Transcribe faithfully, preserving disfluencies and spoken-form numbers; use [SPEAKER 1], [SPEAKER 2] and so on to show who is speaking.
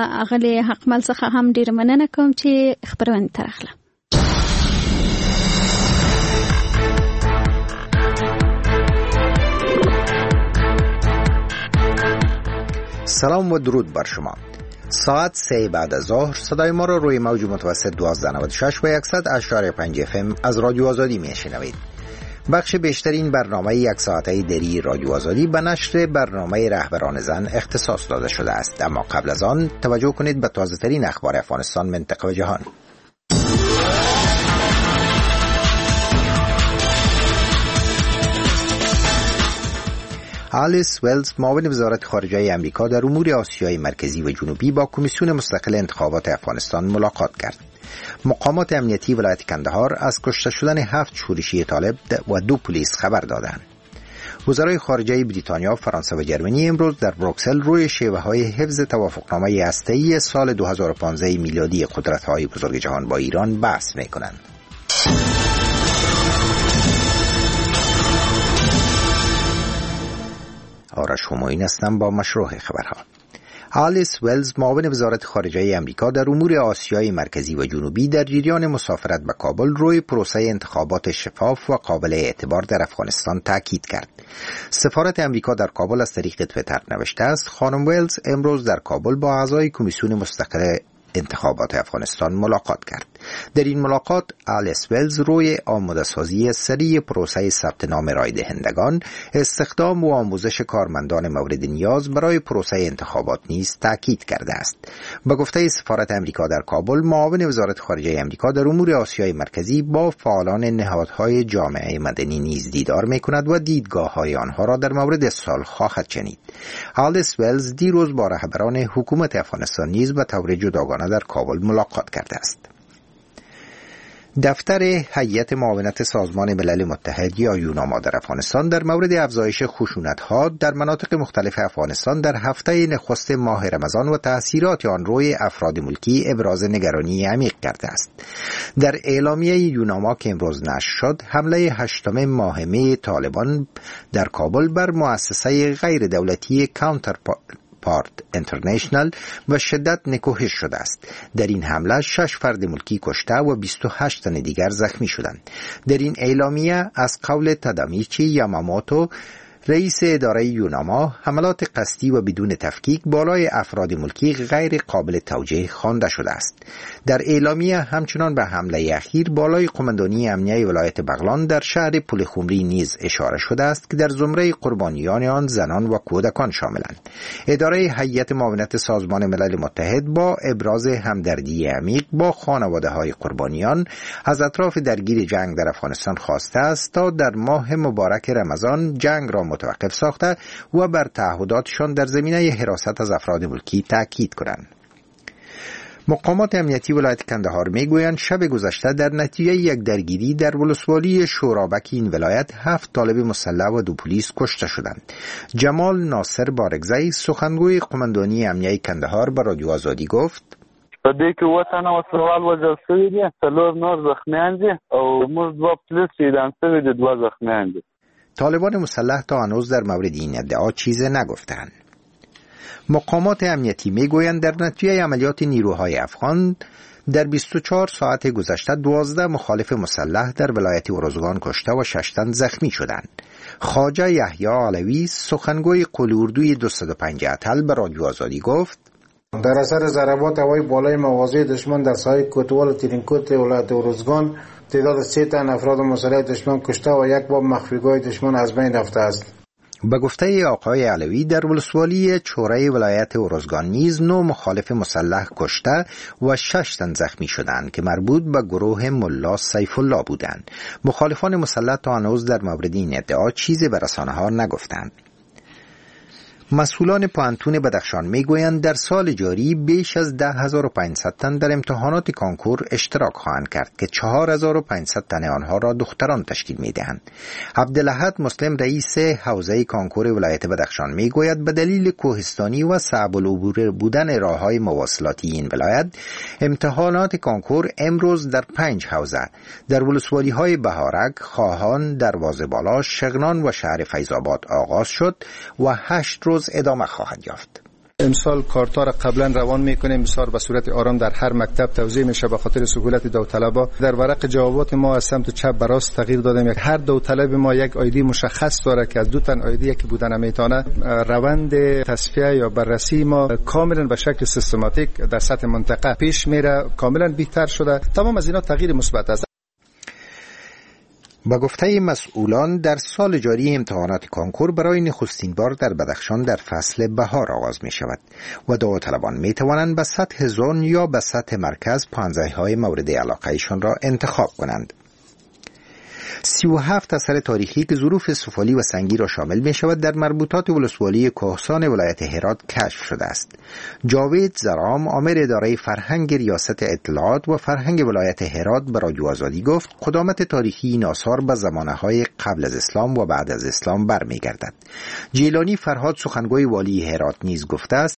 [SPEAKER 1] اغلی حقمل څخه هم ډیر مننه کوم چې خبرونه ترخله.
[SPEAKER 2] سلام و درود بر شما. ساعت سه بعد از ظهر صدای ما را روی موج متوسط دوازده نود و شش و صد اشاری پنج اف ام از رادیو آزادی میشنوید. بخش بیشترین برنامه یک ساعته دری رادیو آزادی به نشر برنامه رهبران زن اختصاص داده شده است، اما قبل از آن توجه کنید به تازه ترین اخبار افغانستان، منطقه و جهان. آلیس ولز، معاون وزارت خارجه آمریکا، در امور آسیای مرکزی و جنوبی با کمیسیون مستقل انتخابات افغانستان ملاقات کرد. مقامات امنیتی ولایت کندهار از کشته شدن هفت شورشی طالب و دو پلیس خبر دادند. وزرای خارجه بریتانیا، فرانسه و جرمنی امروز در بروکسل روی شیوه‌های حفظ توافقنامه هسته‌ای سال دو هزار و پانزده میلادی قدرت‌های بزرگ جهان با ایران بحث می‌کنند. آرش همایون هستم با مشروع خبرها. آلیس ولز، معاون وزارت خارجه آمریکا، در امور آسیای مرکزی و جنوبی در جریان مسافرت به کابل روی پروسه انتخابات شفاف و قابل اعتبار در افغانستان تاکید کرد. سفارت آمریکا در کابل از طریق توییتر نوشته است: خانم ولز امروز در کابل با اعضای کمیسیون مستقل انتخابات افغانستان ملاقات کرد. در این ملاقات آلیس ولز روی آماده سازی سریع پروسه ثبت نام رای دهندگان، استخدام و آموزش کارمندان مورد نیاز برای پروسه انتخابات نیز تاکید کرده است. به گفته سفارت آمریکا در کابل، معاون وزارت خارجه آمریکا در امور آسیای مرکزی با فعالان نهادهای جامعه مدنی نیز دیدار می‌کند و دیدگاه‌های آنها را در مورد سال خواهد شنید. آلیس ولز دیروز با رهبران حکومت افغانستان نیز به طور جداگانه در کابل ملاقات کرده است. دفتر هیئت معاونت سازمان ملل متحد یا یوناما در افغانستان در مورد افزایش خشونت‌ها در مناطق مختلف افغانستان در هفته نخست ماه رمضان و تأثیرات آن روی افراد ملکی ابراز نگرانی عمیق کرده است. در اعلامیه یوناما که امروز نشر شد، حمله هشتم ماه می طالبان در کابل بر مؤسسه غیر دولتی کانتر پارت اینترنشنال و شدت نکوهش شده است. در این حمله شش فرد ملکی کشته و بیست و هشت تن دیگر زخمی شدند. در این اعلامیه از قول تادامیچی یاماموتو، رئیس اداره یوناما، حملات قصدی و بدون تفکیک بالای افراد ملکی غیر قابل توجیه خوانده شده است. در اعلامیه همچنان به حمله اخیر بالای قماندانی امنیه ولایت بغلان در شهر پولخمری نیز اشاره شده است که در زمره قربانیان آن زنان و کودکان شاملند. اداره هیئت معاونت سازمان ملل متحد با ابراز همدردی عمیق با خانواده‌های قربانیان از اطراف درگیر جنگ در افغانستان خواسته است تا در ماه مبارک رمضان جنگ را متوقف ساخته و بر تعهداتشان در زمینه حراست از افراد ملکی تاکید کنند. مقامات امنیتی ولایت کندهار میگویند شب گذشته در نتیجه یک درگیری در ولسوالی شورابک این ولایت هفت طالب مسلح و دو پلیس کشته شدند. جمال ناصر بارگزی، سخنگوی قماندانی امنیه کندهار، به رادیو آزادی گفت:
[SPEAKER 3] په دې کې وطن او سوال وجل شوی دي، څلور نور زخمیان دي او موږ دوه پولیس اعدام شوي دي، دوه زخمیان دي.
[SPEAKER 2] طالبان مسلح تا هنوز در مورد این ادعا چیزی نگفتند. مقامات امنیتی میگویند در نتیجه عملیات نیروهای افغان در بیست و چهار ساعت گذشته دوازده مخالف مسلح در ولایت ارزگان کشته و شش تن زخمی شدند. خواجه یحیی علوی، سخنگوی قول اردوی دویست و پنج اتل، به رادیو آزادی گفت:
[SPEAKER 4] در اثر ضربات هوایی بالای مواضع دشمن در ساحل کوتوال و ترینکوت ولایت ارزگان تعداد سه تن افراد مسلح دشمن کشته و یک باب مخفیگاه دشمن از بین رفته است.
[SPEAKER 2] به گفته آقای علوی، در ولسوالی چوره ولایت ارزگان نیز نو مخالف مسلح کشته و شش تن زخمی شدند که مربوط به گروه ملا سیف الله بودند. مخالفان مسلح تا هنوز در مورد این ادعا چیزی به رسانه‌ها نگفتند. مسئولان پوهنتون بدخشان میگویند در سال جاری بیش از ده هزار و پانصد تن در امتحانات کانکور اشتراک خواهند کرد که چهار هزار و پانصد تن آنها را دختران تشکیل میدهند. عبدالاحد مسلم، رئیس حوزه کانکور ولایت بدخشان، میگوید به دلیل کوهستانی و صعب العبور بودن راههای مواصلاتی این ولایت، امتحانات کانکور امروز در پنج حوزه در ولسوالی های بهارک، خواهان، دروازه بالا، شغنان و شهر فیض‌آباد آغاز شد و هشت روز ادامه خواهد یافت.
[SPEAKER 5] امسال کارتا را قبلا روان میکنیم، امسال به صورت آرام در هر مکتب توزیع میشه به خاطر سهولت داوطلبا. در ورق جوابات ما از سمت چپ به راست تغییر دادیم. هر داوطلب ما یک آیدی مشخص داره که از دو تا آیدی که بودن نمیتونه. روند تصفیه یا بررسی ما کاملا به شکل سیستماتیک در سطح منطقه پیش میره، کاملا بهتر شده. تمام از اینا تغییر مثبت است.
[SPEAKER 2] با گفته مسئولان در سال جاری امتحانات کنکور برای نخستین بار در بدخشان در فصل بهار آغاز می شود و داوطلبان می توانند به سطح زون یا به سطح مرکز پانزده مورد علاقهشان را انتخاب کنند. سی و هفت اثر تاریخی که ظروف سفالی و سنگی را شامل می شود در مربوطات ولسوالی کهسان ولایت هرات کشف شده است. جاوید زرام، آمر اداره فرهنگ ریاست اطلاعات و فرهنگ ولایت هرات به رادیو آزادی گفت قدامت تاریخی این آثار به زمانه‌های قبل از اسلام و بعد از اسلام برمیگردد. جیلانی فرهاد، سخنگوی والی هرات، نیز گفته است